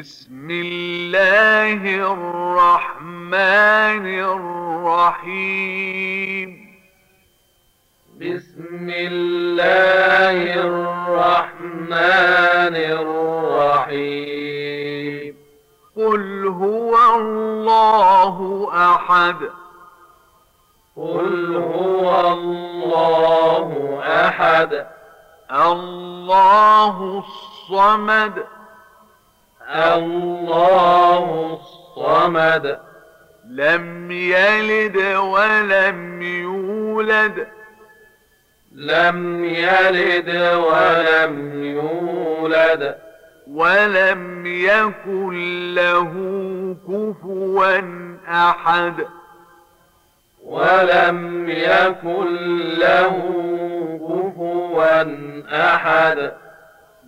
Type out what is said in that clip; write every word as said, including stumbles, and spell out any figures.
بسم الله الرحمن الرحيم. بسم الله الرحمن الرحيم. قل هو الله أحد. قل هو الله أحد. الله الصمد. الله الصمد. لم يلد ولم يولد. لم يلد ولم يولد. ولم يكن له كفوا أحد. ولم يكن له كفوا أحد.